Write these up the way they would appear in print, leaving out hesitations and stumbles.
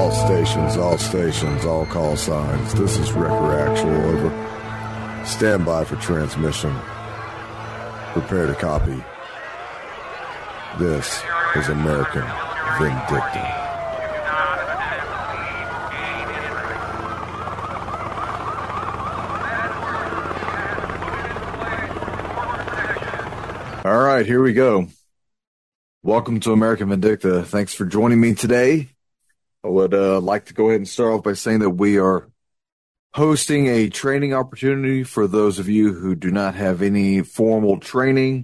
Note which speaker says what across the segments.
Speaker 1: All stations, all call signs. This is Wrecker Actual, over. Stand by for transmission. Prepare to copy. This is American Vindicta. All right, here we go. Welcome to American Vindicta. Thanks for joining me today. I would like to go ahead and start off by saying that we are hosting a training opportunity for those of you who do not have any formal training,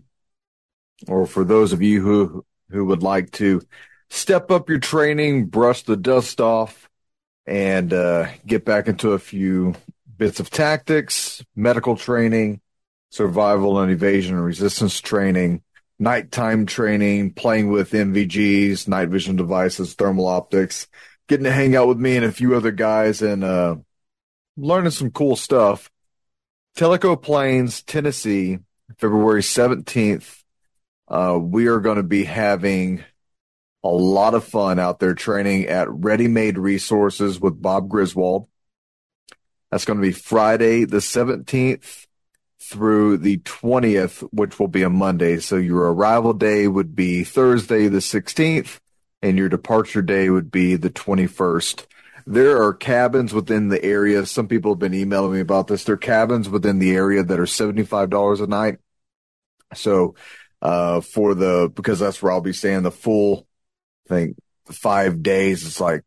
Speaker 1: or for those of you who would like to step up your training, brush the dust off, and get back into a few bits of tactics, medical training, survival and evasion and resistance training, nighttime training, playing with NVGs, night vision devices, thermal optics, getting to hang out with me and a few other guys and learning some cool stuff. Tellico Plains, Tennessee, February 17th. We are going to be having a lot of fun out there training at Ready Made Resources with Bob Griswold. That's going to be Friday the 17th through the 20th, which will be a Monday. So your arrival day would be Thursday the 16th, and your departure day would be the 21st. There are cabins within the area. Some people have been emailing me about this. There are cabins within the area that are $75 a night. So because that's where I'll be staying the full, I think, 5 days, it's like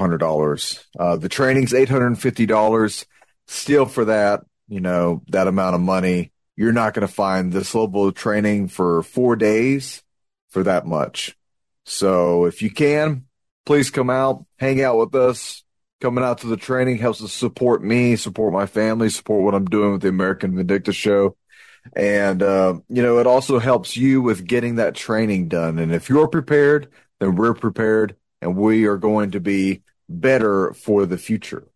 Speaker 1: $400. The training's $850. Still, for that, that amount of money, you're not going to find this level of training for 4 days for that much. So if you can, please come out, hang out with us. Coming out to the training helps us support me, support my family, support what I'm doing with the American Vindicta show. And, it also helps you with getting that training done. And if you're prepared, then we're prepared, and we are going to be better for the future.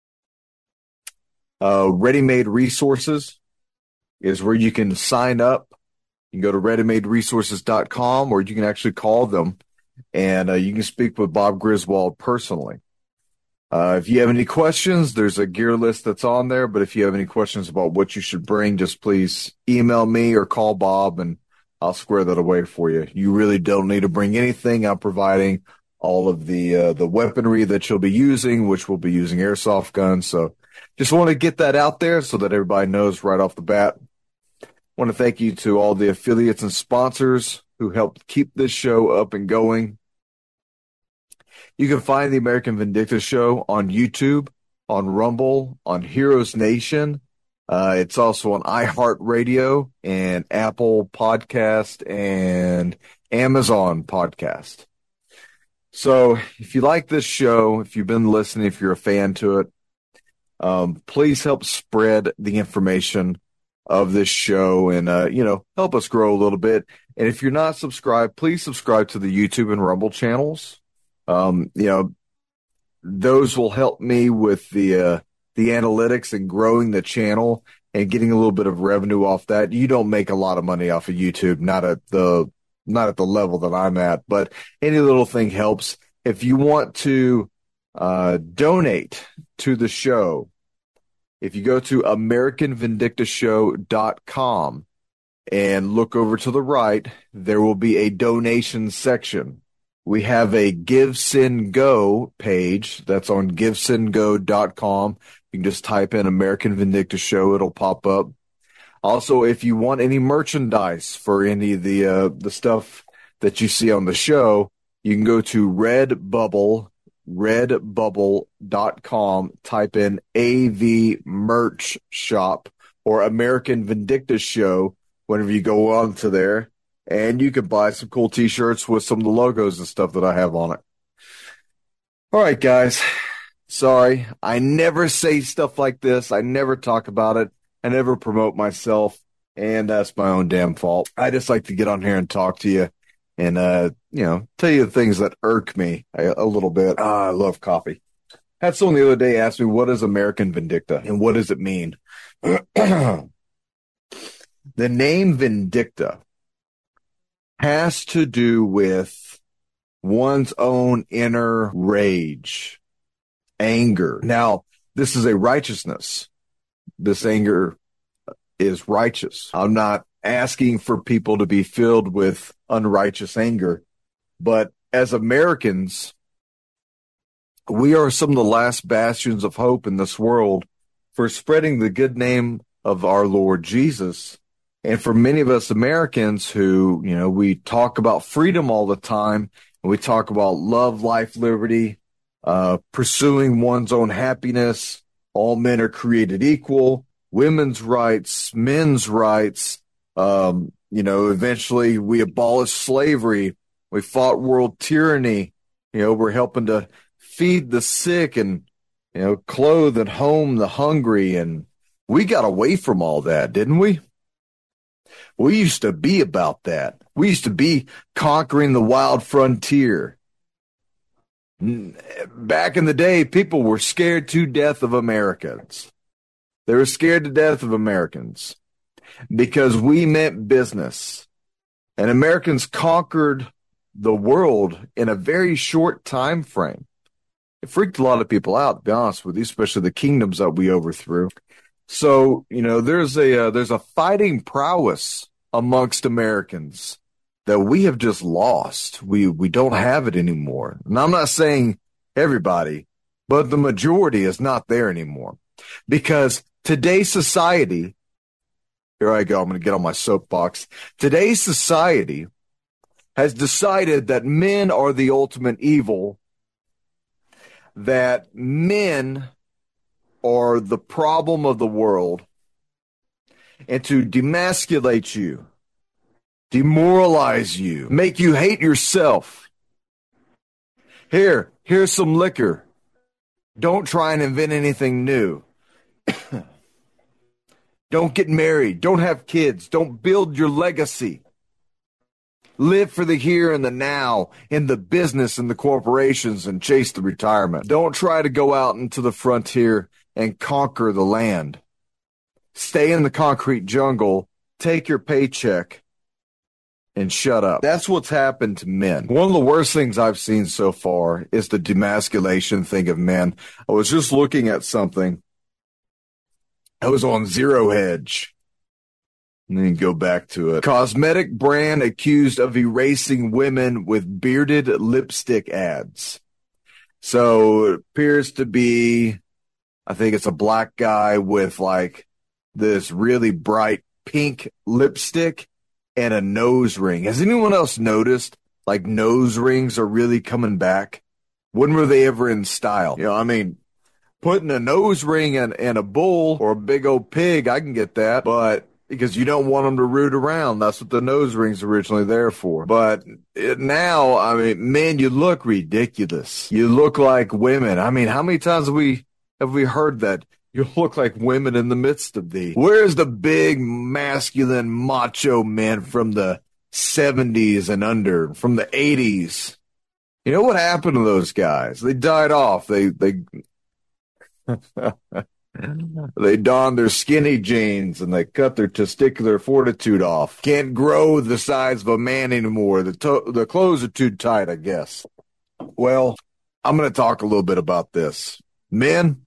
Speaker 1: Ready Made Resources is where you can sign up. You can go to readymaderesources.com, or you can actually call them, and you can speak with Bob Griswold personally. If you have any questions, there's a gear list that's on there, but if you have any questions about what you should bring, just please email me or call Bob, and I'll square that away for you. You really don't need to bring anything. I'm providing all of the weaponry that you'll be using, which we'll be using airsoft guns. So just want to get that out there so that everybody knows right off the bat. I want to thank you to all the affiliates and sponsors who helped keep this show up and going. You can find the American Vindicta show on YouTube, on Rumble, on Heroes Nation. It's also on iHeartRadio and Apple Podcast and Amazon Podcast. So if you like this show, if you've been listening, if you're a fan to it, please help spread the information of this show and, help us grow a little bit. And if you're not subscribed, please subscribe to the YouTube and Rumble channels. Those will help me with the analytics and growing the channel and getting a little bit of revenue off that. You don't make a lot of money off of YouTube, not at the level that I'm at, but any little thing helps. If you want to donate to the show, if you go to AmericanVindictaShow.com and look over to the right, there will be a donation section. We have a Give, Send, Go page that's on GiveSendGo.com. You can just type in American Vindicta Show. It'll pop up. Also, if you want any merchandise for any of the stuff that you see on the show, you can go to redbubble.com, type in AV Merch Shop or American Vindicta Show whenever you go on to there, and you can buy some cool t-shirts with some of the logos and stuff that I have on it. All right, guys. Sorry, I never say stuff like this. I never talk about it. I never promote myself, and that's my own damn fault. I just like to get on here and talk to you and, tell you the things that irk me a little bit. I love coffee. Had someone the other day ask me, what is American Vindicta and what does it mean? The name Vindicta has to do with one's own inner rage. anger. Now, this is a righteousness. This anger is righteous. I'm not asking for people to be filled with unrighteous anger, but as Americans, we are some of the last bastions of hope in this world for spreading the good name of our Lord Jesus. And for many of us Americans who, we talk about freedom all the time, and we talk about love, life, liberty, pursuing one's own happiness. All men are created equal, women's rights, men's rights. Eventually we abolished slavery. We fought world tyranny. We're helping to feed the sick and, clothe and home the hungry. And we got away from all that, didn't we? We used to be about that. We used to be conquering the wild frontier. Back in the day, people were scared to death of Americans. They were scared to death of Americans because we meant business. And Americans conquered the world in a very short time frame. It freaked a lot of people out, to be honest with you, especially the kingdoms that we overthrew. So, there's a fighting prowess amongst Americans that we have just lost. We don't have it anymore. And I'm not saying everybody, but the majority is not there anymore. Because today's society, here I go, I'm going to get on my soapbox. Today's society has decided that men are the ultimate evil, that men are the problem of the world, and to demasculate you, demoralize you, make you hate yourself. Here's some liquor. Don't try and invent anything new. Don't get married. Don't have kids. Don't build your legacy. Live for the here and the now in the business and the corporations and chase the retirement. Don't try to go out into the frontier and conquer the land. Stay in the concrete jungle, take your paycheck, and shut up. That's what's happened to men. One of the worst things I've seen so far is the demasculation thing of men. I was just looking at something. I was on Zero Hedge. And then go back to it. Cosmetic brand accused of erasing women with bearded lipstick ads. So it appears to be, I think it's a black guy with like this really bright pink lipstick and a nose ring. Has anyone else noticed like nose rings are really coming back? When were they ever in style? Putting a nose ring in a bull or a big old pig, I can get that, but because you don't want them to root around. That's what the nose ring's originally there for. But now, men, you look ridiculous. You look like women. How many times have we heard that? You look like women in the midst of thee. Where's the big, masculine, macho men from the 70s and under, from the 80s? You know what happened to those guys? They died off. They donned their skinny jeans and they cut their testicular fortitude off. Can't grow the size of a man anymore. The clothes are too tight, I guess. Well, I'm going to talk a little bit about this. Men,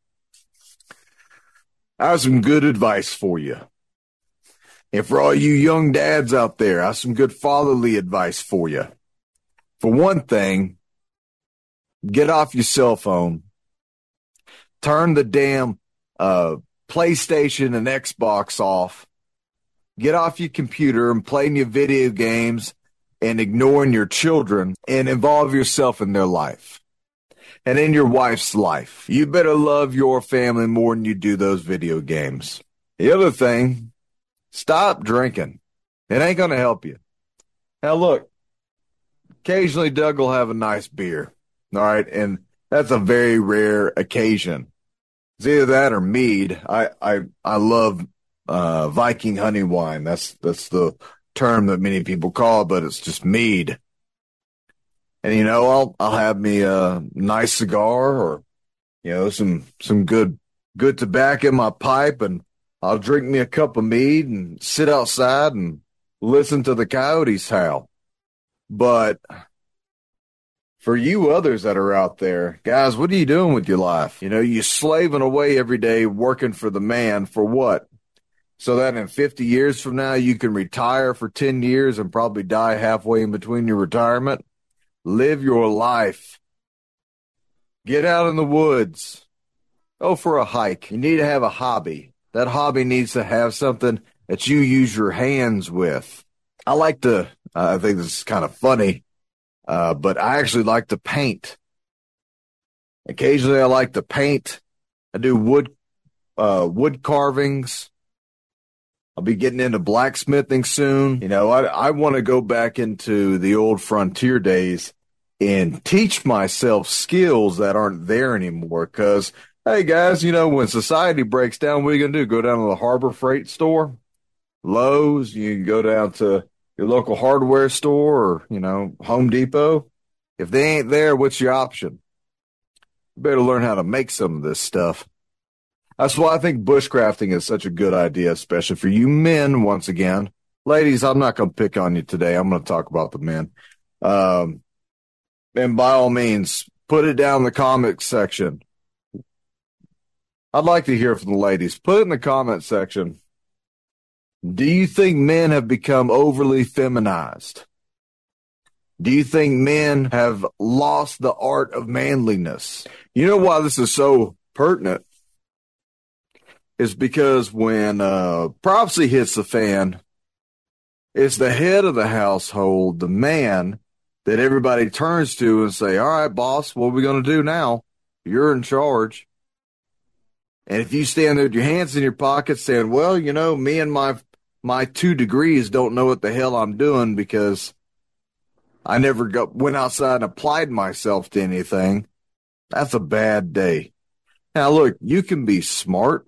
Speaker 1: I have some good advice for you. And for all you young dads out there, I have some good fatherly advice for you. For one thing, get off your cell phone. Turn the damn PlayStation and Xbox off. Get off your computer and playing your video games and ignoring your children and involve yourself in their life and in your wife's life. You better love your family more than you do those video games. The other thing, stop drinking. It ain't going to help you. Now, look, occasionally Doug will have a nice beer. All right. And that's a very rare occasion. It's either that or mead. I love Viking honey wine. That's the term that many people call it, but it's just mead. And I'll have me a nice cigar or some good tobacco in my pipe, and I'll drink me a cup of mead and sit outside and listen to the coyotes howl. But For you others that are out there, guys, what are you doing with your life? You know, you slaving away every day working for the man for what? So that in 50 years from now, you can retire for 10 years and probably die halfway in between your retirement. Live your life. Get out in the woods. Go for a hike. You need to have a hobby. That hobby needs to have something that you use your hands with. I think this is kind of funny, but I actually like to paint. Occasionally I like to paint. I do wood carvings. I'll be getting into blacksmithing soon. You know, I want to go back into the old frontier days and teach myself skills that aren't there anymore. Because, hey, guys, you know, when society breaks down, what are you going to do? Go down to the Harbor Freight store, Lowe's, you can go down to your local hardware store or, you know, Home Depot. If they ain't there, what's your option? You better learn how to make some of this stuff. That's why I think bushcrafting is such a good idea, especially for you men, once again. Ladies, I'm not going to pick on you today. I'm going to talk about the men. And by all means, put it down in the comment section. I'd like to hear from the ladies. Put it in the comment section. Do you think men have become overly feminized? Do you think men have lost the art of manliness? You know why this is so pertinent? Is because when prophecy hits the fan, it's the head of the household, the man, that everybody turns to and say, all right, boss, what are we going to do now? You're in charge. And if you stand there with your hands in your pockets saying, well, you know, me and my 2 degrees don't know what the hell I'm doing because I never went outside and applied myself to anything, that's a bad day. Now, look, you can be smart.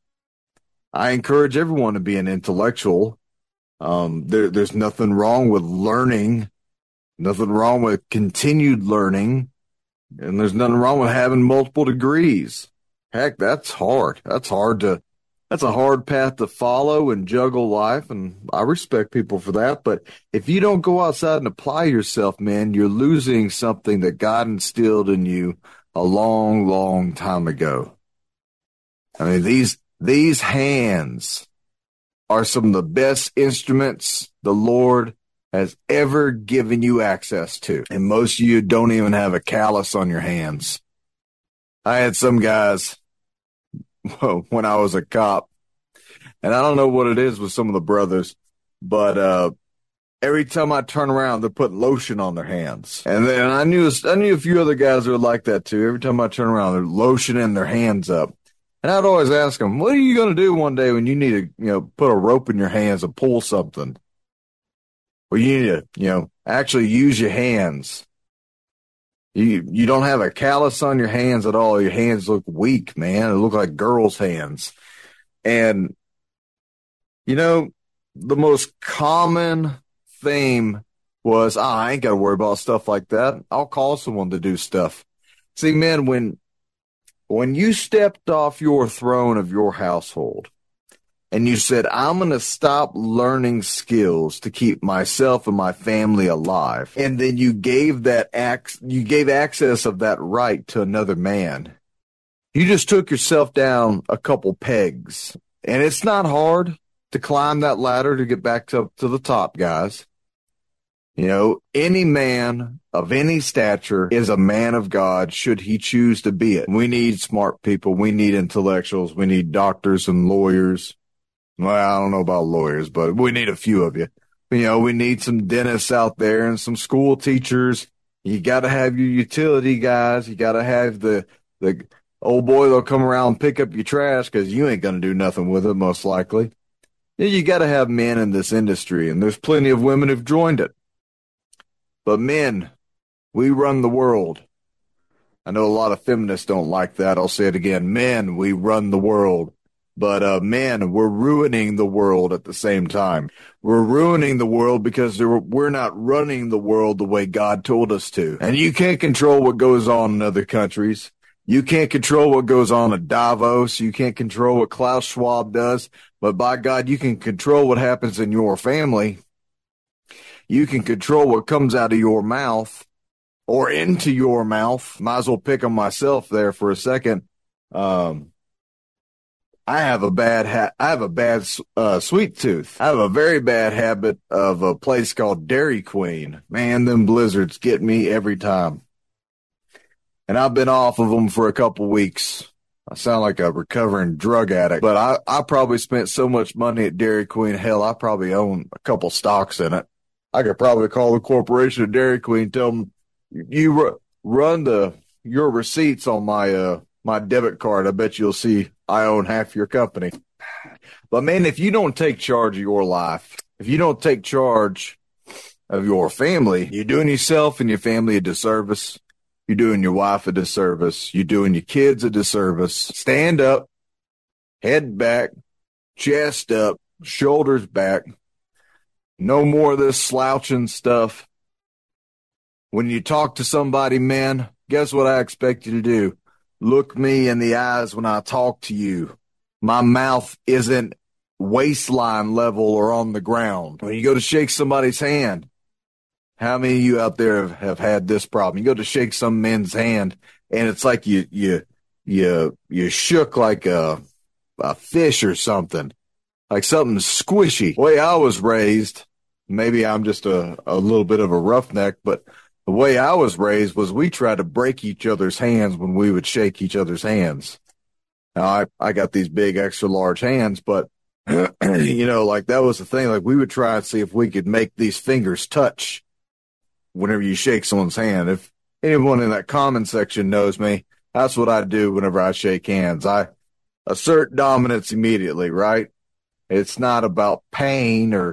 Speaker 1: I encourage everyone to be an intellectual. There's nothing wrong with learning, nothing wrong with continued learning, and there's nothing wrong with having multiple degrees. Heck, that's hard. That's a hard path to follow and juggle life, and I respect people for that. But if you don't go outside and apply yourself, man, you're losing something that God instilled in you a long, long time ago. I mean, these hands are some of the best instruments the Lord has ever given you access to. And most of you don't even have a callus on your hands. I had some guys when I was a cop, and I don't know what it is with some of the brothers, but every time I turn around, they're putting lotion on their hands. And then I knew a few other guys that were like that too. Every time I turn around, they're lotioning their hands up. And I'd always ask them, what are you going to do one day when you need to, you know, put a rope in your hands and pull something? Or you need to, you know, actually use your hands. You don't have a callus on your hands at all. Your hands look weak, man. They look like girls' hands. And, you know, the most common theme was, I ain't got to worry about stuff like that. I'll call someone to do stuff. See, man, when you stepped off your throne of your household and you said, I'm going to stop learning skills to keep myself and my family alive, and then you gave access of that right to another man, you just took yourself down a couple pegs. And it's not hard to climb that ladder to get back to the top, guys. You know, any man of any stature is a man of God should he choose to be it. We need smart people. We need intellectuals. We need doctors and lawyers. Well, I don't know about lawyers, but we need a few of you. You know, we need some dentists out there and some school teachers. You got to have your utility guys. You got to have the old boy that'll come around and pick up your trash because you ain't going to do nothing with it, most likely. You got to have men in this industry, and there's plenty of women who've joined it. But men, we run the world. I know a lot of feminists don't like that. I'll say it again. Men, we run the world. But men, we're ruining the world at the same time. We're ruining the world because we're not running the world the way God told us to. And you can't control what goes on in other countries. You can't control what goes on at Davos. You can't control what Klaus Schwab does. But by God, you can control what happens in your family. You can control what comes out of your mouth. or into your mouth. Might as well pick on myself there for a second. I have a bad sweet tooth. I have a very bad habit of a place called Dairy Queen. Man, them blizzards get me every time. And I've been off of them for a couple weeks. I sound like a recovering drug addict, but I probably spent so much money at Dairy Queen. Hell, I probably own a couple stocks in it. I could probably call the corporation of Dairy Queen, tell them run your receipts on my debit card. I bet you'll see I own half your company. But man, if you don't take charge of your life, if you don't take charge of your family, you're doing yourself and your family a disservice. You're doing your wife a disservice. You're doing your kids a disservice. Stand up, head back, chest up, shoulders back. No more of this slouching stuff. When you talk to somebody, man, guess what I expect you to do? Look me in the eyes when I talk to you. My mouth isn't waistline level or on the ground. When you go to shake somebody's hand, how many of you out there have had this problem? You go to shake some man's hand, and it's like you shook like a fish or something, like something squishy. The way I was raised, maybe I'm just a little bit of a roughneck, but the way I was raised was we tried to break each other's hands when we would shake each other's hands. Now, I got these big extra large hands, but, like that was the thing. Like we would try and see if we could make these fingers touch whenever you shake someone's hand. If anyone in that comment section knows me, that's what I do whenever I shake hands. I assert dominance immediately, right? It's not about pain or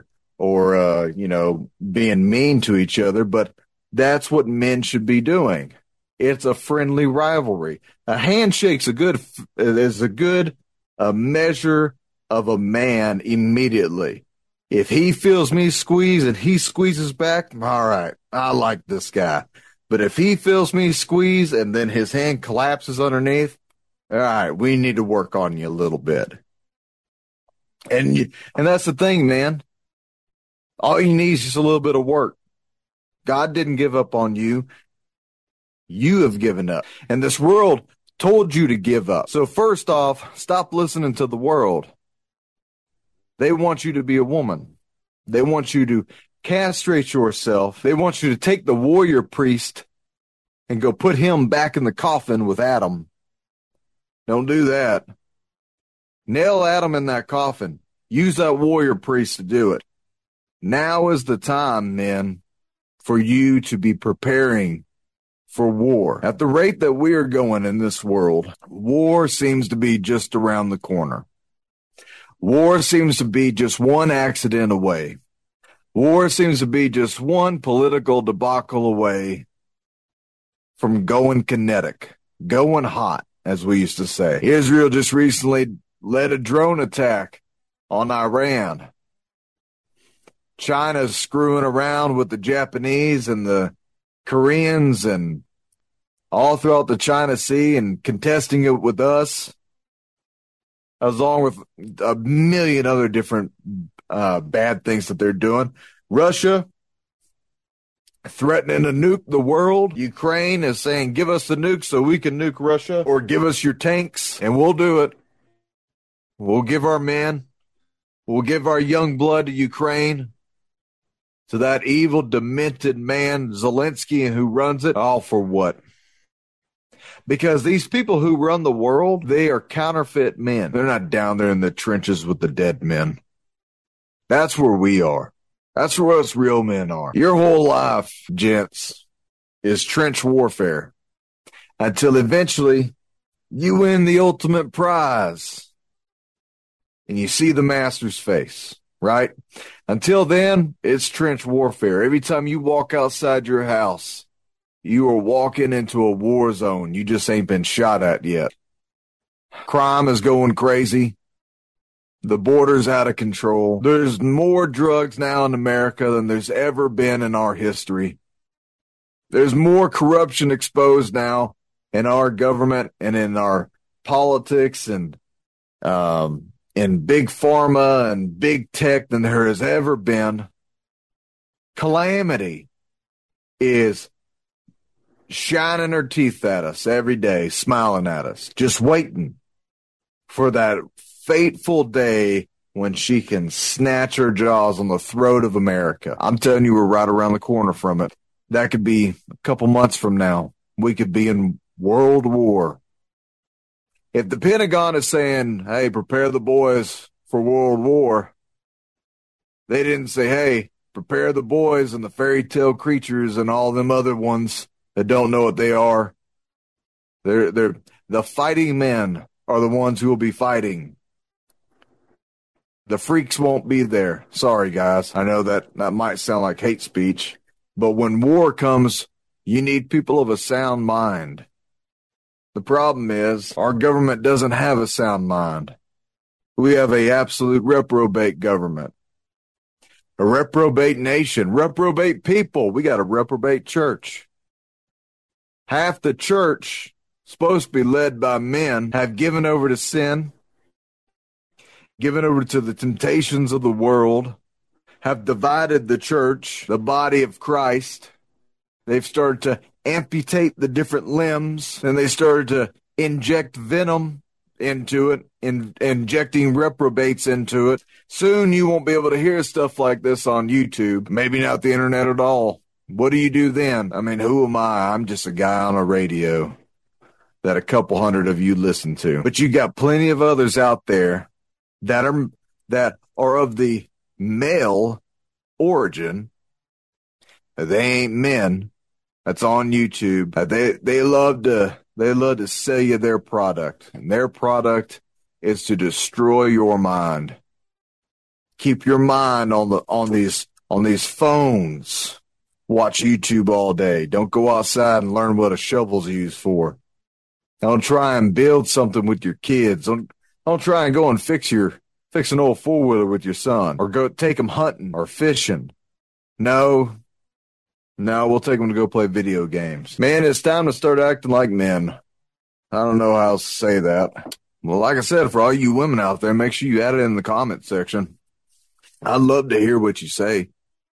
Speaker 1: being mean to each other, but that's what men should be doing. It's a friendly rivalry. A handshake's is a good measure of a man immediately. If he feels me squeeze and he squeezes back, all right, I like this guy. But if he feels me squeeze and then his hand collapses underneath, all right, we need to work on you a little bit. And that's the thing, man. All you need is just a little bit of work. God didn't give up on you. You have given up. And this world told you to give up. So first off, stop listening to the world. They want you to be a woman. They want you to castrate yourself. They want you to take the warrior priest and go put him back in the coffin with Adam. Don't do that. Nail Adam in that coffin. Use that warrior priest to do it. Now is the time, men, for you to be preparing for war. At the rate that we are going in this world, war seems to be just around the corner. War seems to be just one accident away. War seems to be just one political debacle away from going kinetic, going hot, as we used to say. Israel just recently led a drone attack on Iran. China's screwing around with the Japanese and the Koreans and all throughout the China Sea and contesting it with us, along with a million other different bad things that they're doing. Russia threatening to nuke the world. Ukraine is saying, give us the nukes so we can nuke Russia, or give us your tanks and we'll do it. We'll give our men, we'll give our young blood to Ukraine, to that evil, demented man, Zelensky, who runs it. All for what? Because these people who run the world, they are counterfeit men. They're not down there in the trenches with the dead men. That's where we are. That's where us real men are. Your whole life, gents, is trench warfare until eventually you win the ultimate prize and you see the master's face, right? Until then, it's trench warfare. Every time you walk outside your house, you are walking into a war zone. You just ain't been shot at yet. Crime is going crazy. The border's out of control. There's more drugs now in America than there's ever been in our history. There's more corruption exposed now in our government and in our politics and in big pharma and big tech than there has ever been. Calamity is shining her teeth at us every day, smiling at us, just waiting for that fateful day when she can snatch her jaws on the throat of America. I'm telling you, we're right around the corner from it. That could be a couple months from now. We could be in World War. If the Pentagon is saying, hey, prepare the boys for World War, they didn't say, hey, prepare the boys and the fairy tale creatures and all them other ones that don't know what they are. They're the fighting men are the ones who will be fighting. The freaks won't be there. Sorry, guys. I know that might sound like hate speech, but when war comes, you need people of a sound mind. The problem is our government doesn't have a sound mind. We have a absolute reprobate government, a reprobate nation, reprobate people. We got a reprobate church. Half the church, supposed to be led by men, have given over to sin, given over to the temptations of the world, have divided the church, the body of Christ. They've started to amputate the different limbs, and they started to inject venom into it, injecting reprobates into it. Soon you won't be able to hear stuff like this on YouTube, maybe not the internet at all. What do you do then? I mean, who am I? I'm just a guy on a radio that a couple hundred of you listen to. But you got plenty of others out there that are of the male origin. They ain't men. That's on YouTube. They love to sell you their product, and their product is to destroy your mind. Keep your mind on these phones. Watch YouTube all day. Don't go outside and learn what a shovel's used for. Don't try and build something with your kids. Don't try and go and fix an old four-wheeler with your son, or go take him hunting or fishing. No, we'll take them to go play video games. Man, it's time to start acting like men. I don't know how else to say that. Well, like I said, for all you women out there, make sure you add it in the comment section. I'd love to hear what you say.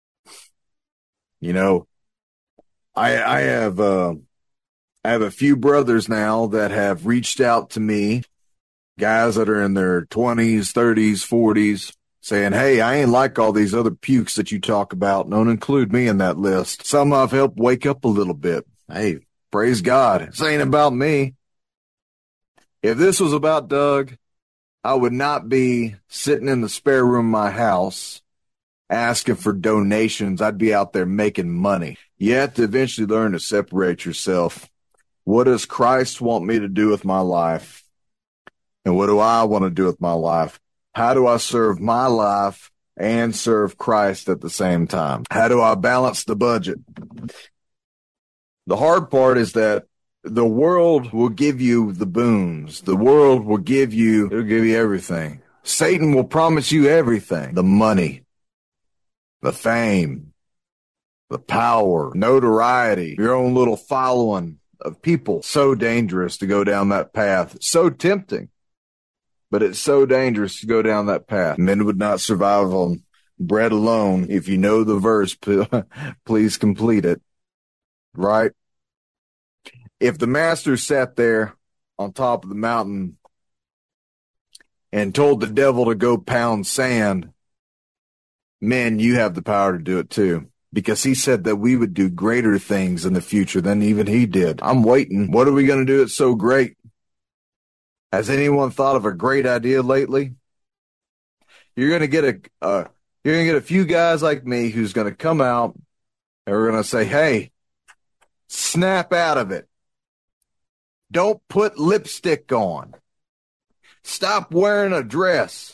Speaker 1: You know, I have a few brothers now that have reached out to me, guys that are in their 20s, 30s, 40s, saying, hey, I ain't like all these other pukes that you talk about. Don't include me in that list. Some I've helped wake up a little bit. Hey, praise God. This ain't about me. If this was about Doug, I would not be sitting in the spare room of my house asking for donations. I'd be out there making money. You have to eventually learn to separate yourself. What does Christ want me to do with my life? And what do I want to do with my life? How do I serve my life and serve Christ at the same time? How do I balance the budget? The hard part is that the world will give you the boons. The world will give you everything. Satan will promise you everything. The money, the fame, the power, notoriety, your own little following of people. So dangerous to go down that path. So tempting. But it's so dangerous to go down that path. Men would not survive on bread alone. If you know the verse, please complete it. Right? If the master sat there on top of the mountain and told the devil to go pound sand, men, you have the power to do it too. Because he said that we would do greater things in the future than even he did. I'm waiting. What are we going to do that's so great? Has anyone thought of a great idea lately? You're going to get a few guys like me who's going to come out and we're going to say, hey, snap out of it. Don't put lipstick on. Stop wearing a dress.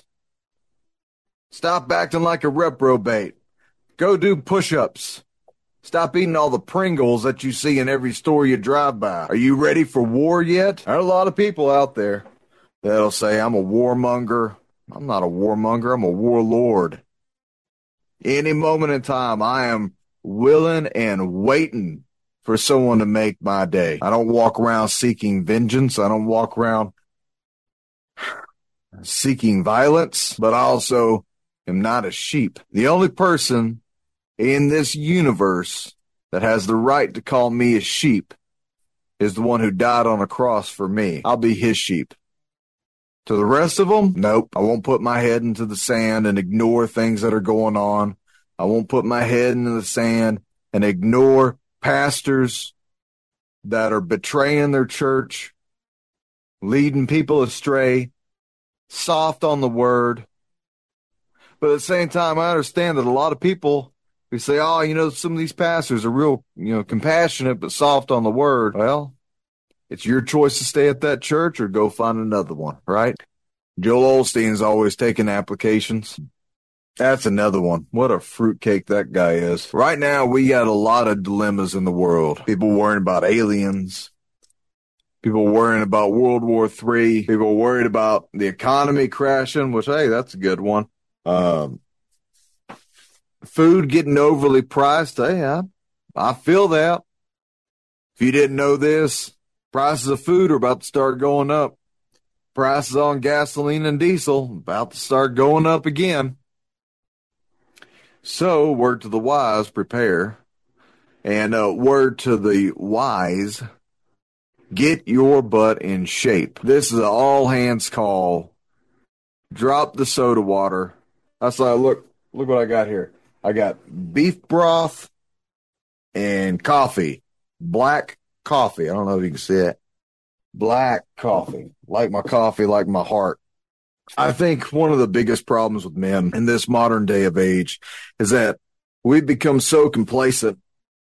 Speaker 1: Stop acting like a reprobate. Go do push-ups. Stop eating all the Pringles that you see in every store you drive by. Are you ready for war yet? There are a lot of people out there that'll say, I'm a warmonger. I'm not a warmonger. I'm a warlord. Any moment in time, I am willing and waiting for someone to make my day. I don't walk around seeking vengeance. I don't walk around seeking violence, but I also am not a sheep. The only person in this universe that has the right to call me a sheep is the one who died on a cross for me. I'll be his sheep. To the rest of them, nope. I won't put my head into the sand and ignore things that are going on. I won't put my head into the sand and ignore pastors that are betraying their church, leading people astray, soft on the word. But at the same time, I understand that a lot of people who say, oh, some of these pastors are real, compassionate but soft on the word. Well, it's your choice to stay at that church or go find another one, right? Joel Osteen's always taking applications. That's another one. What a fruitcake that guy is. Right now, we got a lot of dilemmas in the world. People worrying about aliens. People worrying about World War III. People worried about the economy crashing, which, hey, that's a good one. Food getting overly priced. Hey, I feel that. If you didn't know this, prices of food are about to start going up. Prices on gasoline and diesel about to start going up again. So, word to the wise, prepare. And word to the wise, get your butt in shape. This is an all-hands call. Drop the soda water. I saw, look what I got here. I got beef broth and coffee. Black coffee. I don't know if you can see it. Black coffee. Like my coffee, like my heart. I think one of the biggest problems with men in this modern day of age is that we've become so complacent.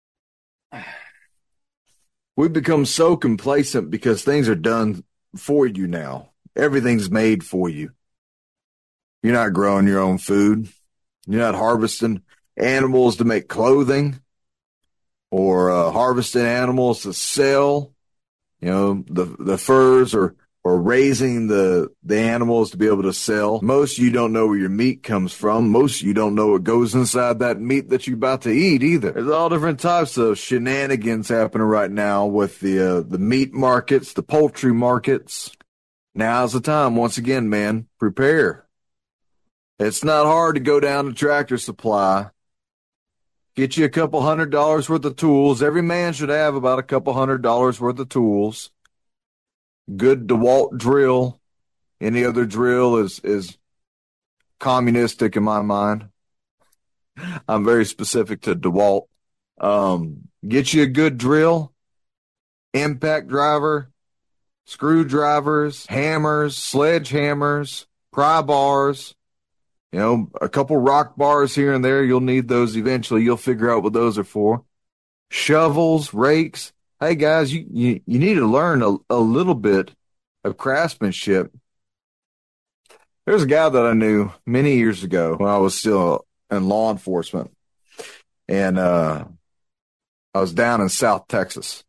Speaker 1: We've become so complacent because things are done for you now. Everything's made for you. You're not growing your own food. You're not harvesting animals to make clothing or harvesting animals to sell. The furs or raising the animals to be able to sell. Most of you don't know where your meat comes from. Most of you don't know what goes inside that meat that you're about to eat either. There's all different types of shenanigans happening right now with the meat markets, the poultry markets. Now's the time. Once again, man, prepare. It's not hard to go down to Tractor Supply. Get you a couple $100 worth of tools. Every man should have about a couple $100 worth of tools. Good DeWalt drill. Any other drill is communistic in my mind. I'm very specific to DeWalt. Get you a good drill, impact driver, screwdrivers, hammers, sledgehammers, pry bars. A couple rock bars here and there. You'll need those eventually. You'll figure out what those are for. Shovels, rakes. Hey, guys, you need to learn a little bit of craftsmanship. There's a guy that I knew many years ago when I was still in law enforcement. And I was down in South Texas.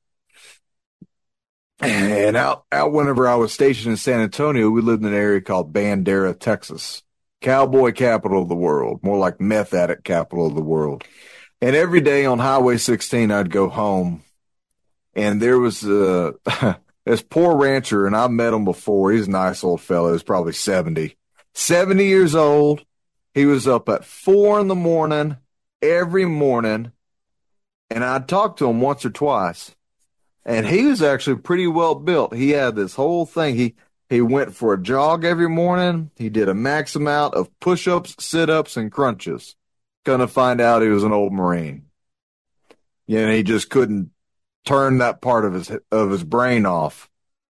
Speaker 1: And out whenever I was stationed in San Antonio, we lived in an area called Bandera, Texas. Cowboy capital of the world, more like meth addict capital of the world. And every day on Highway 16, I'd go home. And there was this poor rancher, and I've met him before. He's a nice old fellow. He's probably 70. 70 years old. He was up at 4 a.m. every morning. And I'd talk to him once or twice. And he was actually pretty well built. He had this whole thing. He went for a jog every morning. He did a max amount of push-ups, sit-ups, and crunches. Gonna find out he was an old Marine. And he just couldn't turn that part of his brain off.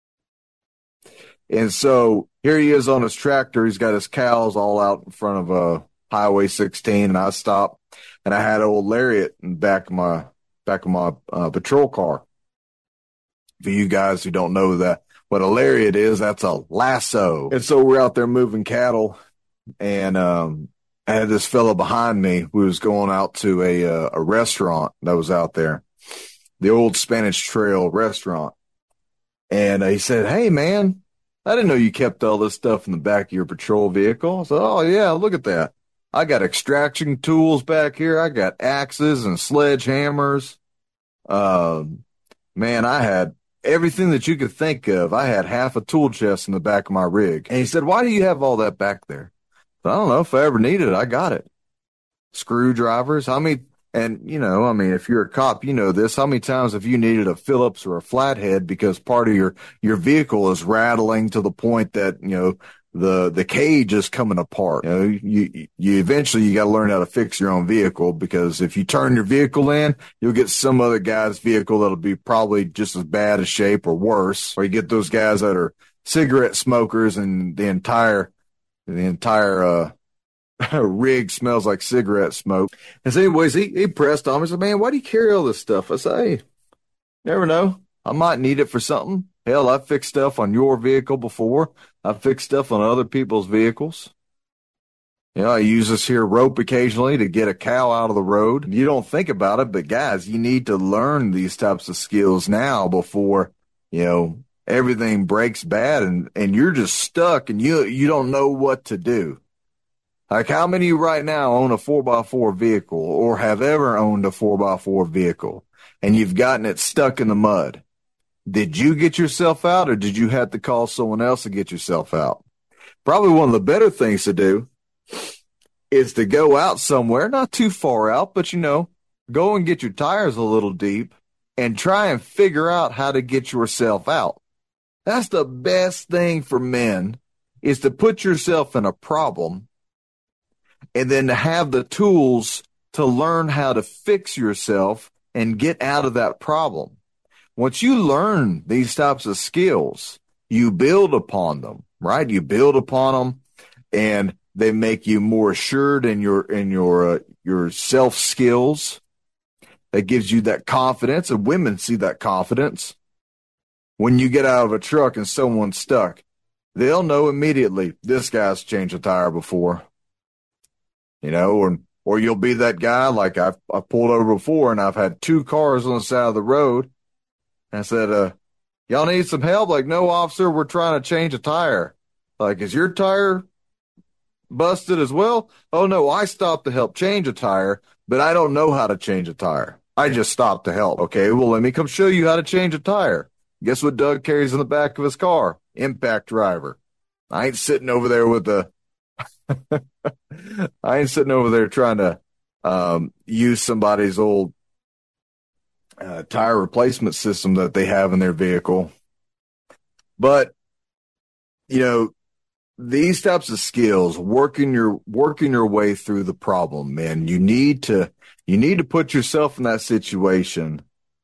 Speaker 1: And so here he is on his tractor. He's got his cows all out in front of Highway 16, and I stopped, and I had an old lariat in the back of my patrol car. For you guys who don't know that, what a lariat is, that's a lasso. And so we're out there moving cattle, and I had this fella behind me who was going out to a restaurant that was out there, the old Spanish Trail restaurant. And he said, "Hey, man, I didn't know you kept all this stuff in the back of your patrol vehicle." I said, "Oh, yeah, look at that. I got extraction tools back here. I got axes and sledgehammers. Man, I had everything that you could think of. I had half a tool chest in the back of my rig." And he said, "Why do you have all that back there?" I don't know. If I ever need it, I got it. Screwdrivers. How many And, I mean, if you're a cop, you know this. How many times have you needed a Phillips or a flathead because part of your vehicle is rattling to the point that, the cage is coming apart? You eventually you got to learn how to fix your own vehicle, because if you turn your vehicle in, you'll get some other guy's vehicle that'll be probably just as bad a shape or worse. Or you get those guys that are cigarette smokers and the entire rig smells like cigarette smoke. And so anyways, he pressed on me and said, "Man, why do you carry all this stuff?" I said, "Hey, never know. I might need it for something. Hell, I've fixed stuff on your vehicle before. I've fixed stuff on other people's vehicles. I use this here rope occasionally to get a cow out of the road." You don't think about it, but guys, you need to learn these types of skills now before, everything breaks bad and you're just stuck and you don't know what to do. Like, how many of you right now own a 4x4 vehicle or have ever owned a 4x4 vehicle and you've gotten it stuck in the mud? Did you get yourself out, or did you have to call someone else to get yourself out? Probably one of the better things to do is to go out somewhere, not too far out, but go and get your tires a little deep and try and figure out how to get yourself out. That's the best thing for men, is to put yourself in a problem and then to have the tools to learn how to fix yourself and get out of that problem. Once you learn these types of skills, you build upon them, right? You build upon them, and they make you more assured in your self skills. That gives you that confidence, and women see that confidence. When you get out of a truck and someone's stuck, they'll know immediately, this guy's changed a tire before. Or you'll be that guy, like I've pulled over before and I've had two cars on the side of the road. And I said, "Y'all need some help?" Like, "No, officer, we're trying to change a tire." Like, "Is your tire busted as well?" "Oh, no, I stopped to help change a tire, but I don't know how to change a tire. I just stopped to help." "Okay, well, let me come show you how to change a tire." Guess what Doug carries in the back of his car? Impact driver. I ain't sitting over there trying to use somebody's old tire replacement system that they have in their vehicle. But, these types of skills, working your way through the problem, man, you need to put yourself in that situation.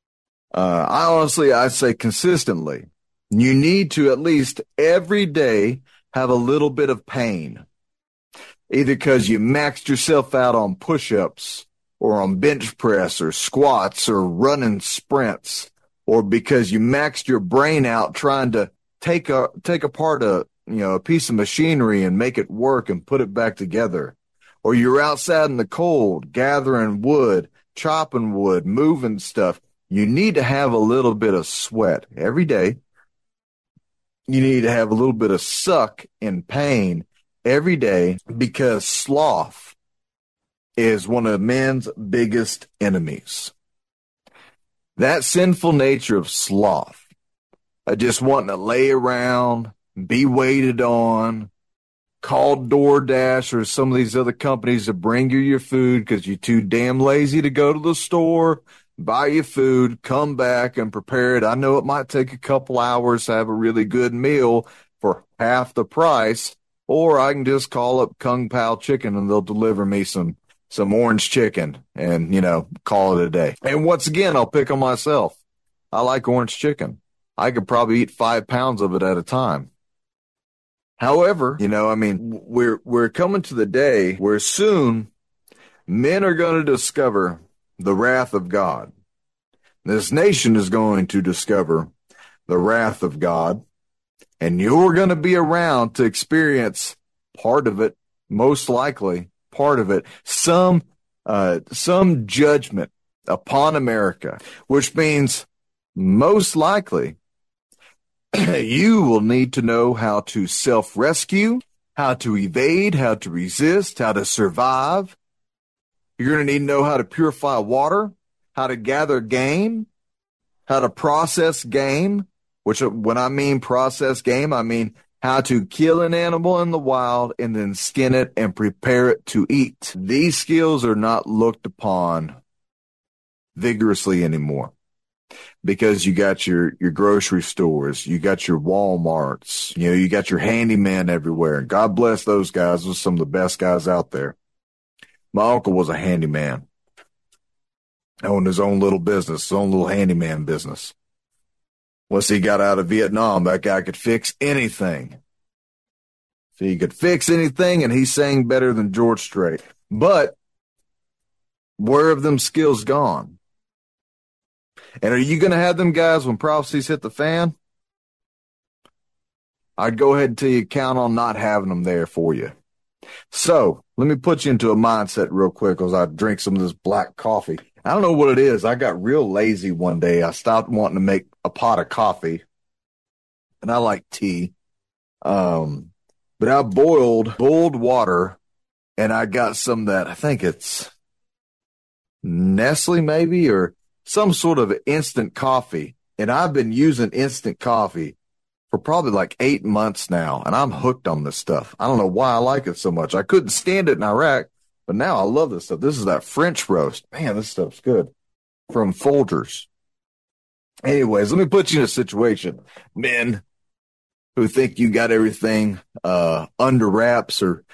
Speaker 1: I'd say consistently. You need to at least every day have a little bit of pain. Either because you maxed yourself out on push-ups or on bench press or squats or running sprints, or because you maxed your brain out trying to take apart a piece of machinery and make it work and put it back together. Or you're outside in the cold, gathering wood, chopping wood, moving stuff. You need to have a little bit of sweat every day. You need to have a little bit of suck and pain every day, because sloth is one of men's biggest enemies. That sinful nature of sloth, just wanting to lay around, be waited on, call DoorDash or some of these other companies to bring you your food because you're too damn lazy to go to the store, buy your food, come back and prepare it. I know it might take a couple hours to have a really good meal for half the price, or I can just call up Kung Pao Chicken and they'll deliver me some orange chicken and, call it a day. And once again, I'll pick on myself. I like orange chicken. I could probably eat 5 pounds of it at a time. However, we're coming to the day where soon men are going to discover the wrath of God. This nation is going to discover the wrath of God, and you're going to be around to experience part of it, most likely part of it, some judgment upon America, which means most likely you will need to know how to self-rescue, how to evade, how to resist, how to survive. You're going to need to know how to purify water, how to gather game, how to process game, which when I mean process game, I mean how to kill an animal in the wild and then skin it and prepare it to eat. These skills are not looked upon vigorously anymore because you got your grocery stores, you got your Walmarts, you got your handyman everywhere. And God bless those guys. Those are some of the best guys out there. My uncle was a handyman, owned his own little business, his own little handyman business. Once he got out of Vietnam, that guy could fix anything. He could fix anything, and he sang better than George Strait. But where have them skills gone? And are you going to have them guys when prophecies hit the fan? I'd go ahead and tell you, count on not having them there for you. So let me put you into a mindset real quick as I drink some of this black coffee. I don't know what it is. I got real lazy one day. I stopped wanting to make a pot of coffee, and I like tea. But I boiled water, and I got some that I think it's Nestle maybe, or some sort of instant coffee. And I've been using instant coffee for probably like 8 months now, and I'm hooked on this stuff. I don't know why I like it so much. I couldn't stand it in Iraq, but now I love this stuff. This is that French roast. Man, this stuff's good. From Folgers. Anyways, let me put you in a situation. Men who think you got everything under wraps, or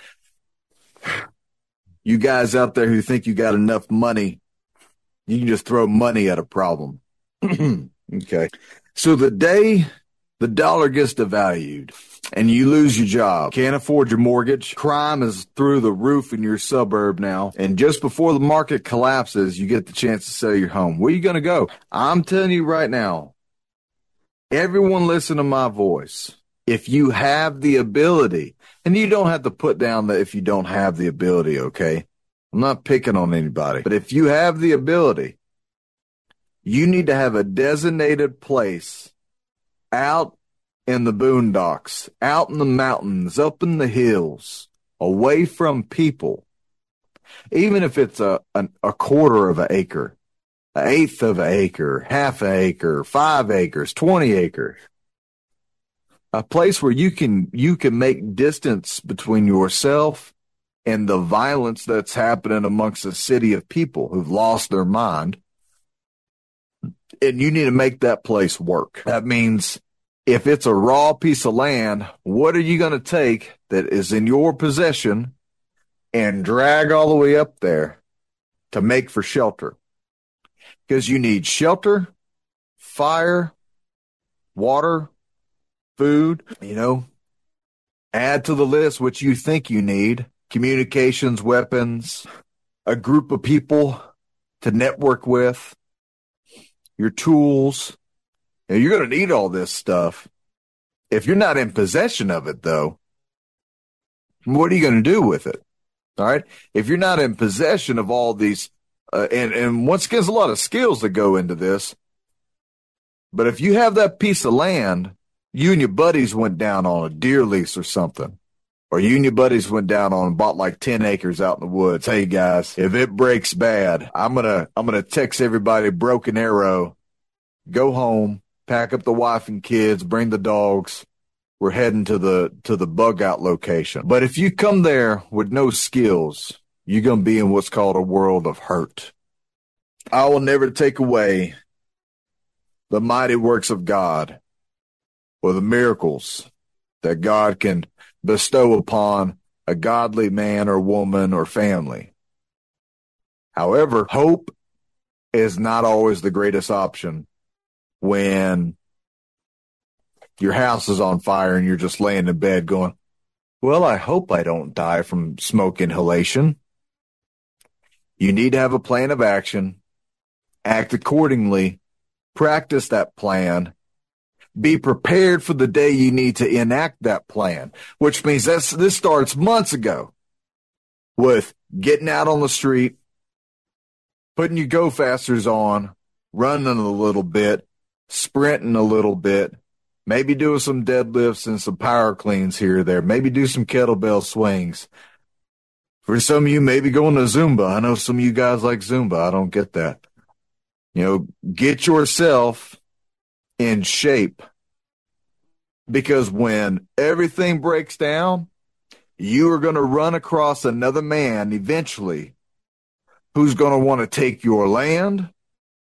Speaker 1: you guys out there who think you got enough money, you can just throw money at a problem. Okay. So the day the dollar gets devalued and you lose your job, can't afford your mortgage, crime is through the roof in your suburb now, and just before the market collapses, you get the chance to sell your home. Where are you going to go? I'm telling you right now, everyone listen to my voice. If you have the ability, and you don't have to put down that if you don't have the ability, okay? I'm not picking on anybody, but if you have the ability, you need to have a designated place out in the boondocks, out in the mountains, up in the hills, away from people. Even if it's a quarter of an acre, an eighth of an acre, half an acre, 5 acres, 20 acres. A place where you can make distance between yourself and the violence that's happening amongst a city of people who've lost their mind. And you need to make that place work. That means if it's a raw piece of land, what are you going to take that is in your possession and drag all the way up there to make for shelter? Because you need shelter, fire, water, food, add to the list what you think you need: communications, weapons, a group of people to network with, your tools. Now, you're going to need all this stuff. If you're not in possession of it, though, what are you going to do with it? All right. If you're not in possession of all these, and once again, there's a lot of skills that go into this. But if you have that piece of land, you and your buddies went down on a deer lease or something, or you and your buddies went down on and bought like 10 acres out in the woods. Hey guys, if it breaks bad, I'm gonna text everybody Broken Arrow, go home, pack up the wife and kids, bring the dogs. We're heading to the bug out location. But if you come there with no skills, you're gonna be in what's called a world of hurt. I will never take away the mighty works of God or the miracles that God can bestow upon a godly man or woman or family. However, hope is not always the greatest option when your house is on fire and you're just laying in bed going, well, I hope I don't die from smoke inhalation. You need to have a plan of action, act accordingly, practice that plan, be prepared for the day you need to enact that plan, which means this starts months ago with getting out on the street, putting your go fasters on, running a little bit, sprinting a little bit, maybe doing some deadlifts and some power cleans here or there, maybe do some kettlebell swings. For some of you, maybe going to Zumba. I know some of you guys like Zumba. I don't get that. Get yourself in shape, because when everything breaks down, you are going to run across another man eventually who's going to want to take your land,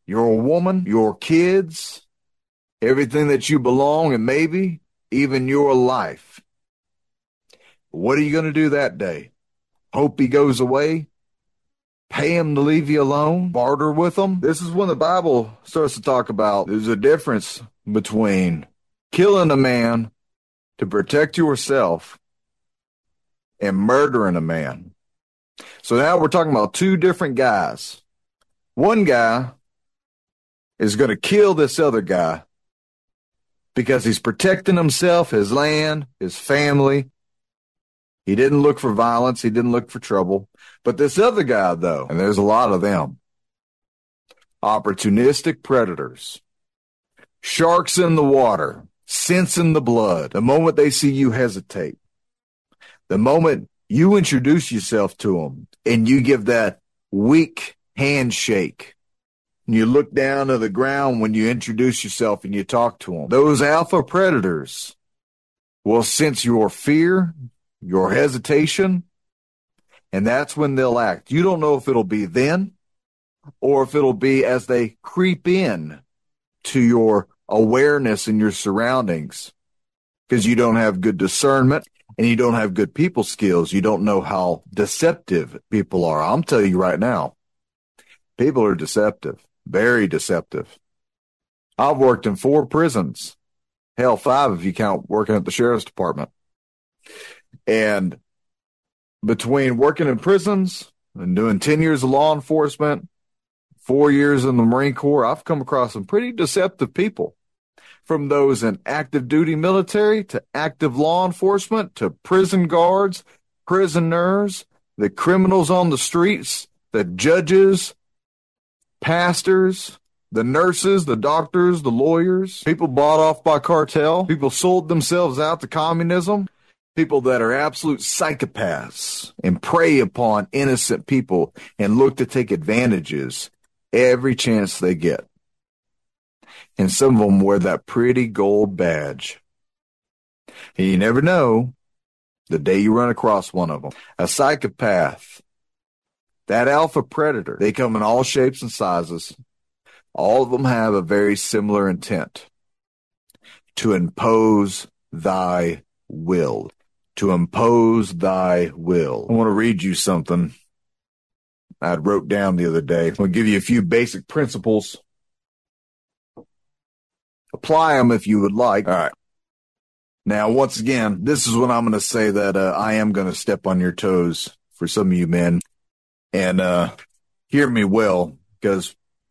Speaker 1: your woman, your kids, everything that you belong, and maybe even your life. What are you going to do that day? Hope he goes away? Pay him to leave you alone? Barter with him? This is when the Bible starts to talk about there's a difference between killing a man to protect yourself and murdering a man. So now we're talking about two different guys. One guy is going to kill this other guy because he's protecting himself, his land, his family. He didn't look for violence. He didn't look for trouble. But this other guy, though, and there's a lot of them, opportunistic predators, sharks in the water, sensing the blood. The moment they see you hesitate, the moment you introduce yourself to them and you give that weak handshake, and you look down to the ground when you introduce yourself and you talk to them, those alpha predators will sense your fear, your hesitation, and that's when they'll act. You don't know if it'll be then or if it'll be as they creep in to your awareness and your surroundings, because you don't have good discernment and you don't have good people skills. You don't know how deceptive people are. I'm telling you right now, people are deceptive, very deceptive. I've worked in 4 prisons, hell, 5 if you count working at the sheriff's department. And between working in prisons and doing 10 years of law enforcement, 4 years in the Marine Corps, I've come across some pretty deceptive people. From those in active duty military to active law enforcement to prison guards, prisoners, the criminals on the streets, the judges, pastors, the nurses, the doctors, the lawyers, people bought off by cartel, people sold themselves out to communism, people that are absolute psychopaths and prey upon innocent people and look to take advantages every chance they get. And some of them wear that pretty gold badge. And you never know the day you run across one of them. A psychopath, that alpha predator, they come in all shapes and sizes. All of them have a very similar intent: to impose thy will. To impose thy will. I want to read you something I wrote down the other day. I'll give you a few basic principles. Apply them if you would like. All right. Now, once again, this is when I'm going to say that I am going to step on your toes for some of you men. And hear me well, because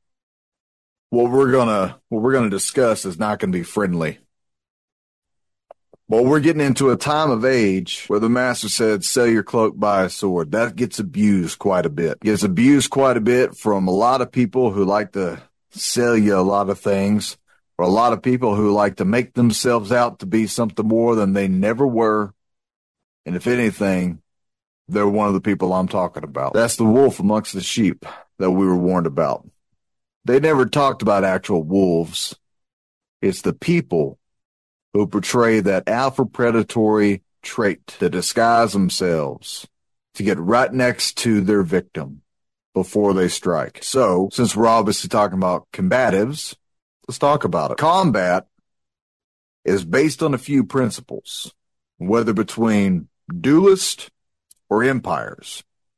Speaker 1: what we're gonna discuss is not going to be friendly. Well, we're getting into a time of age where the master said, sell your cloak, buy a sword. That gets abused quite a bit. It gets abused quite a bit from a lot of people who like to sell you a lot of things, or a lot of people who like to make themselves out to be something more than they never were. And if anything, they're one of the people I'm talking about. That's the wolf amongst the sheep that we were warned about. They never talked about actual wolves. It's the people who portray that alpha predatory trait to disguise themselves, to get right next to their victim before they strike. So, since we're obviously talking about combatives, let's talk about it. Combat is based on a few principles, whether between duelists or empires.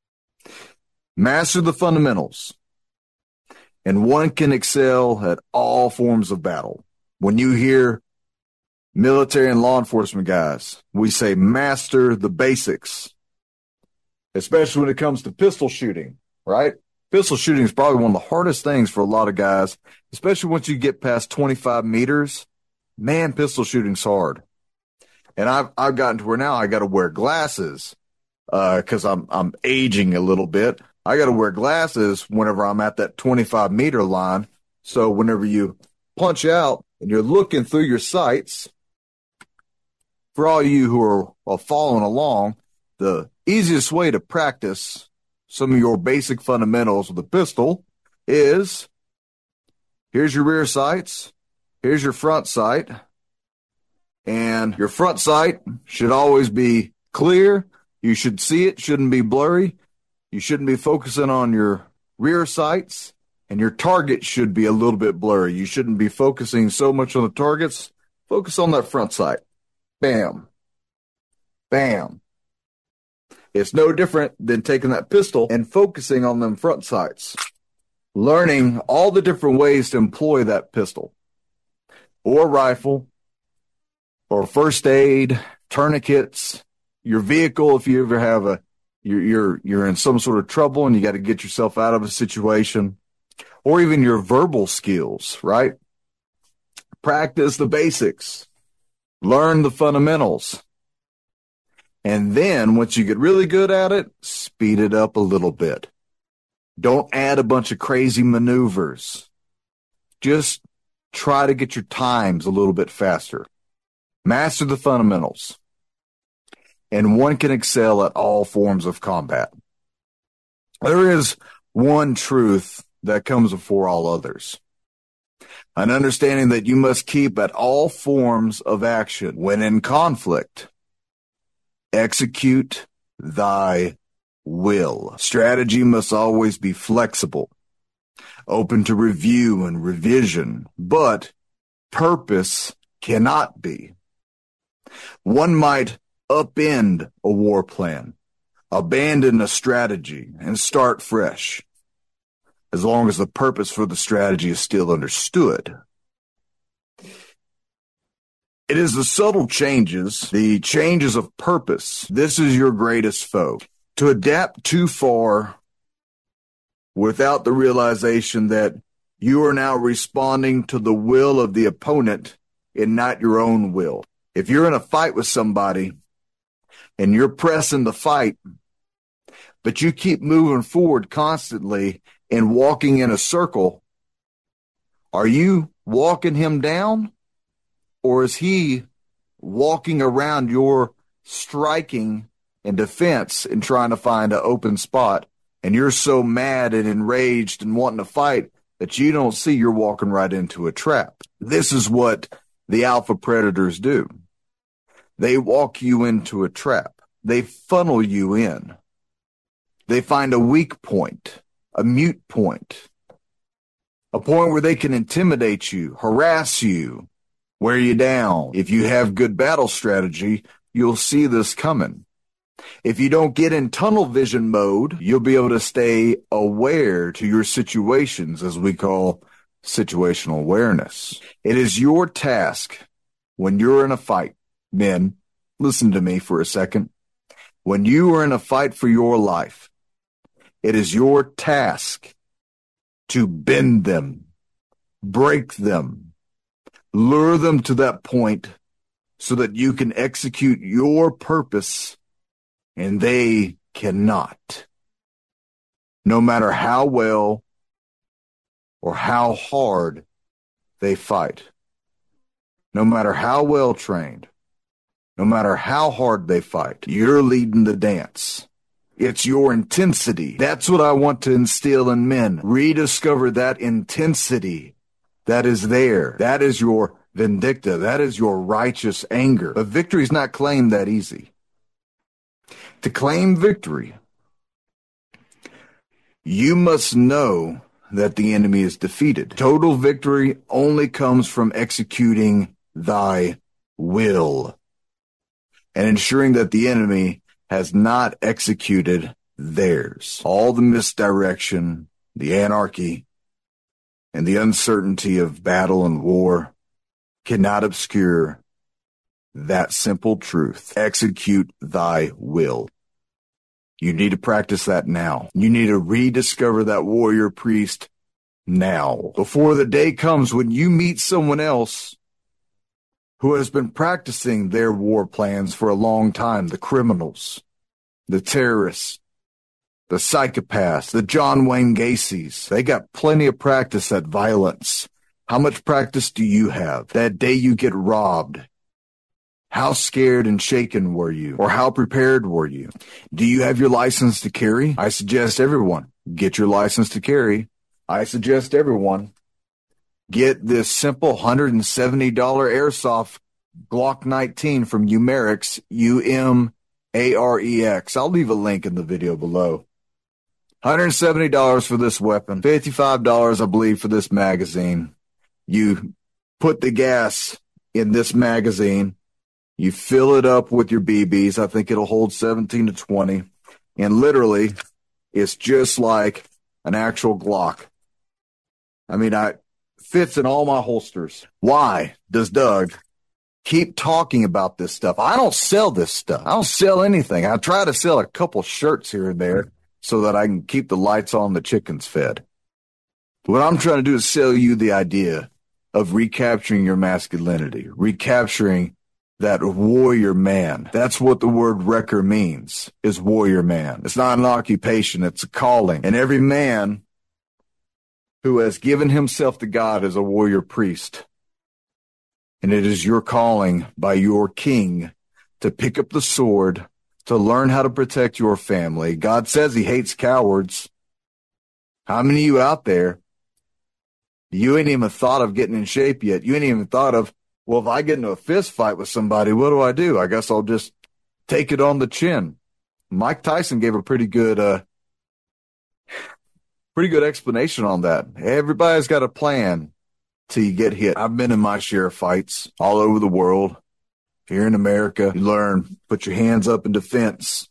Speaker 1: Master the fundamentals, and one can excel at all forms of battle. When you hear military and law enforcement guys, we say master the basics, especially when it comes to pistol shooting, right? Pistol shooting is probably one of the hardest things for a lot of guys, especially once you get past 25 meters. Man, pistol shooting's hard. And I've gotten to where now I got to wear glasses because I'm aging a little bit. I got to wear glasses whenever I'm at that 25-meter line. So whenever you punch out and you're looking through your sights, for all you who are following along, the easiest way to practice some of your basic fundamentals with a pistol is, here's your rear sights, here's your front sight, and your front sight should always be clear. You should see it, shouldn't be blurry. You shouldn't be focusing on your rear sights. And your target should be a little bit blurry. You shouldn't be focusing so much on the targets. Focus on that front sight. Bam. Bam. It's no different than taking that pistol and focusing on them front sights. Learning all the different ways to employ that pistol or rifle or first aid, tourniquets, your vehicle if you ever have you're in some sort of trouble and you got to get yourself out of a situation, or even your verbal skills, right? Practice the basics. Learn the fundamentals. And then once you get really good at it, speed it up a little bit. Don't add a bunch of crazy maneuvers. Just try to get your times a little bit faster. Master the fundamentals. And one can excel at all forms of combat. There is one truth that comes before all others. An understanding that you must keep at all forms of action when in conflict. Execute thy will. Strategy must always be flexible, open to review and revision, but purpose cannot be. One might upend a war plan, abandon a strategy, and start fresh, as long as the purpose for the strategy is still understood. It is the subtle changes, the changes of purpose. This is your greatest foe. To adapt too far without the realization that you are now responding to the will of the opponent and not your own will. If you're in a fight with somebody and you're pressing the fight, but you keep moving forward constantly and walking in a circle, are you walking him down? Or is he walking around your striking and defense and trying to find an open spot? And you're so mad and enraged and wanting to fight that you don't see you're walking right into a trap. This is what the alpha predators do. They walk you into a trap. They funnel you in. They find a weak point, a mute point, a point where they can intimidate you, harass you, wear you down. If you have good battle strategy, you'll see this coming. If you don't get in tunnel vision mode, you'll be able to stay aware to your situations, as we call situational awareness. It is your task when you're in a fight. Men, listen to me for a second. When you are in a fight for your life, it is your task to bend them, break them, lure them to that point so that you can execute your purpose and they cannot. No matter how well or how hard they fight, no matter how well trained, no matter how hard they fight, you're leading the dance. It's your intensity. That's what I want to instill in men. Rediscover that intensity that is there. That is your vindicta. That is your righteous anger. But victory is not claimed that easy. To claim victory, you must know that the enemy is defeated. Total victory only comes from executing thy will and ensuring that the enemy has not executed theirs. All the misdirection, the anarchy, and the uncertainty of battle and war cannot obscure that simple truth. Execute thy will. You need to practice that now. You need to rediscover that warrior priest now, before the day comes when you meet someone else who has been practicing their war plans for a long time. The criminals, the terrorists, the psychopaths, the John Wayne Gacy's. They got plenty of practice at violence. How much practice do you have? That day you get robbed, how scared and shaken were you? Or how prepared were you? Do you have your license to carry? I suggest everyone get your license to carry. I suggest everyone get this simple $170 airsoft Glock 19 from Umarex, UMAREX. I'll leave a link in the video below. $170 for this weapon, $55, I believe, for this magazine. You put the gas in this magazine, you fill it up with your BBs. I think it'll hold 17 to 20. And literally, it's just like an actual Glock. I mean, it fits in all my holsters. Why does Doug keep talking about this stuff? I don't sell this stuff. I don't sell anything. I try to sell a couple shirts here and there so that I can keep the lights on, the chickens fed. What I'm trying to do is sell you the idea of recapturing your masculinity, recapturing that warrior man. That's what the word wrecker means, is warrior man. It's not an occupation, it's a calling. And every man who has given himself to God is a warrior priest. And it is your calling by your king to pick up the sword, to learn how to protect your family. God says he hates cowards. How many of you out there, you ain't even thought of getting in shape yet? You ain't even thought of, well, if I get into a fist fight with somebody, what do? I guess I'll just take it on the chin. Mike Tyson gave a pretty good explanation on that. Everybody's got a plan till you get hit. I've been in my share of fights all over the world. Here in America, you learn, put your hands up in defense.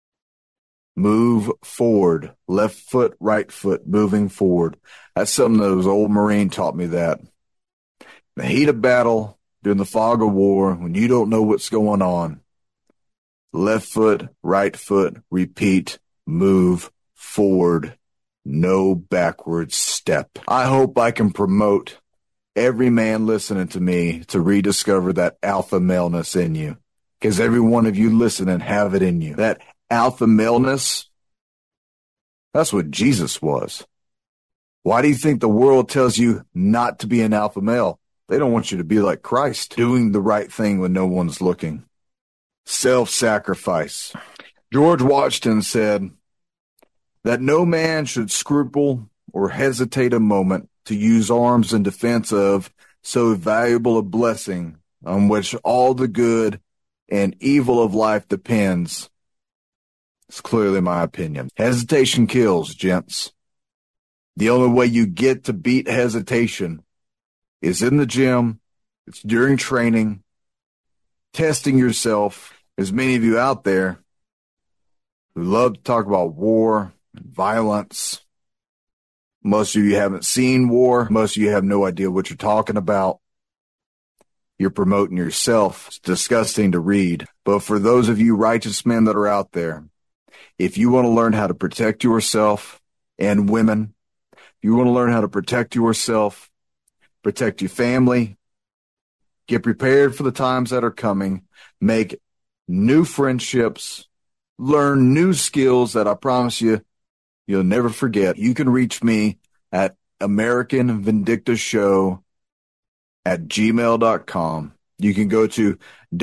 Speaker 1: Move forward. Left foot, right foot, moving forward. That's something that was old Marine taught me that. In the heat of battle, during the fog of war, when you don't know what's going on, left foot, right foot, repeat, move forward. No backward step. I hope I can promote every man listening to me to rediscover that alpha maleness in you. Because every one of you listening have it in you. That alpha maleness, that's what Jesus was. Why do you think the world tells you not to be an alpha male? They don't want you to be like Christ, doing the right thing when no one's looking. Self-sacrifice. George Washington said that no man should scruple or hesitate a moment to use arms in defense of so valuable a blessing on which all the good and evil of life depends. It's clearly my opinion. Hesitation kills, gents. The only way you get to beat hesitation is in the gym. It's during training, testing yourself. There's many of you out there who love to talk about war and violence. Most of you haven't seen war. Most of you have no idea what you're talking about. You're promoting yourself. It's disgusting to read. But for those of you righteous men that are out there, if you want to learn how to protect yourself and women, if you want to learn how to protect yourself, protect your family, get prepared for the times that are coming, make new friendships, learn new skills that I promise you, you'll never forget. You can reach me at AmericanVindictaShow@gmail.com. You can go to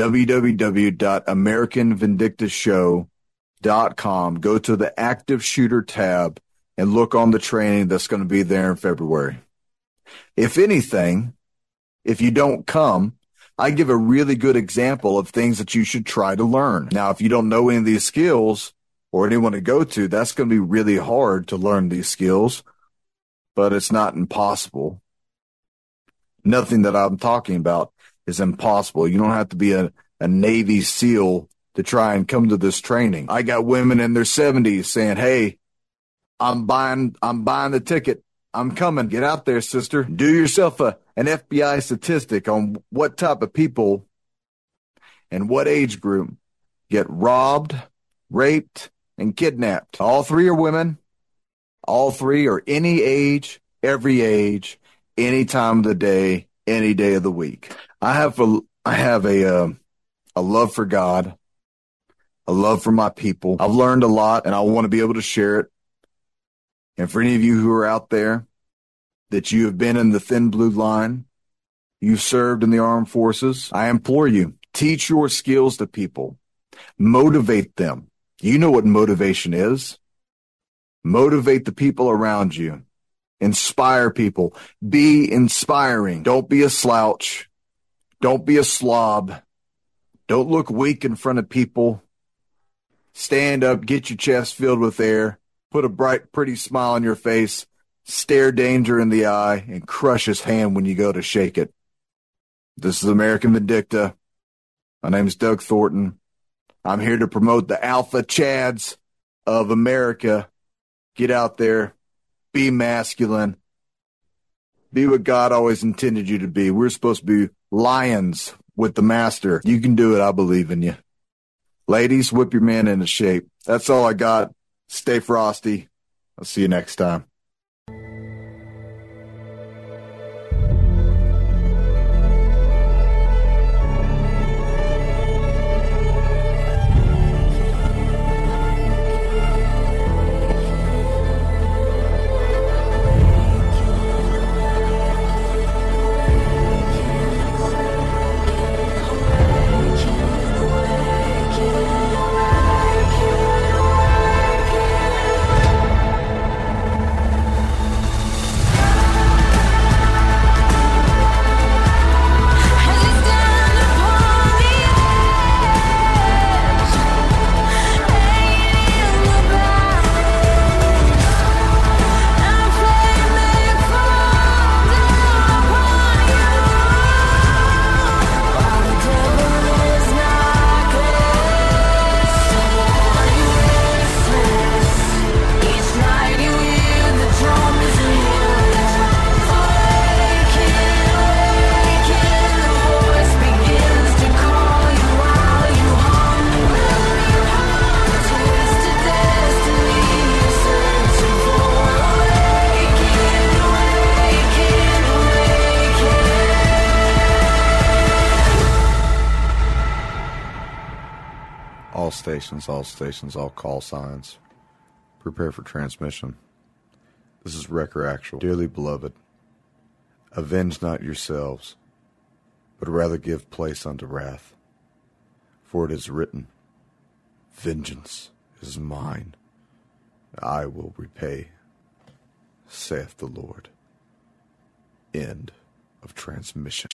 Speaker 1: www.AmericanVindictaShow.com. Go to the Active Shooter tab and look on the training that's going to be there in February. If anything, if you don't come, I give a really good example of things that you should try to learn. Now, if you don't know any of these skills or anyone to go to, that's going to be really hard to learn these skills, but it's not impossible. Nothing that I'm talking about is impossible. You don't have to be a Navy SEAL to try and come to this training. I got women in their 70s saying, hey, I'm buying the ticket. I'm coming. Get out there, sister. Do yourself an FBI statistic on what type of people and what age group get robbed, raped, and kidnapped. All three are women. All three are any age, every age, any time of the day, any day of the week. I have a love for God, a love for my people. I've learned a lot, and I want to be able to share it. And for any of you who are out there that you have been in the thin blue line, you've served in the armed forces, I implore you, teach your skills to people. Motivate them. You know what motivation is. Motivate the people around you. Inspire people. Be inspiring. Don't be a slouch. Don't be a slob. Don't look weak in front of people. Stand up, get your chest filled with air, put a bright, pretty smile on your face, stare danger in the eye, and crush his hand when you go to shake it. This is American Vindicta. My name is Doug Thornton. I'm here to promote the alpha chads of America. Get out there, be masculine, be what God always intended you to be. We're supposed to be lions with the master. You can do it. I believe in you. Ladies, whip your man into shape. That's all I got. Stay frosty. I'll see you next time. All stations, all call signs. Prepare for transmission. This is Wrecker Actual. Dearly beloved, avenge not yourselves, but rather give place unto wrath. For it is written, vengeance is mine, I will repay, saith the Lord. End of transmission.